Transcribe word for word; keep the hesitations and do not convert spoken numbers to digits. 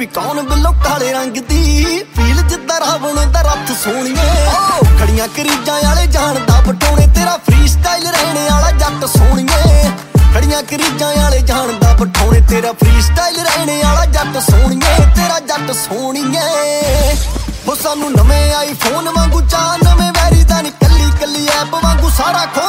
baby ਕੌਣ ਬਿੱਲੋ ਕਾਲੇ ਰੰਗ ਦੀ ਫੀਲ ਜਿੱਦਾਂ ਰਾਵਣ ਦਾ ਰੱਥ ਸੋਹਣੀਏ ਖੜੀਆਂ ਕਰੀਜਾਂ ਵਾਲੇ ਜਾਣਦਾ ਬਟੋਣੇ ਤੇਰਾ ਫ੍ਰੀ ਸਟਾਈਲ ਰਹਿਣੇ ਵਾਲਾ ਜੱਟ ਸੋਹਣੀਏ ਖੜੀਆਂ ਕਰੀਜਾਂ ਵਾਲੇ ਜਾਣਦਾ ਬਟੋਣੇ ਤੇਰਾ ਫ੍ਰੀ ਸਟਾਈਲ ਰਹਿਣੇ ਵਾਲਾ ਜੱਟ ਸੋਹਣੀਏ ਤੇਰਾ ਜੱਟ ਸੋਹਣੀਏ ਹੋ ਸਾਨੂੰ ਨਵੇਂ ਆਈਫੋਨ ਵਾਂਗੂ ਚਾਹ ਨਵੇਂ ਵੈਰੀ ਦਾ ਨੀ ਕੱਲੀ ਕੱਲੀ ਐਪ ਵਾਂਗੂ ਸਾਰਾ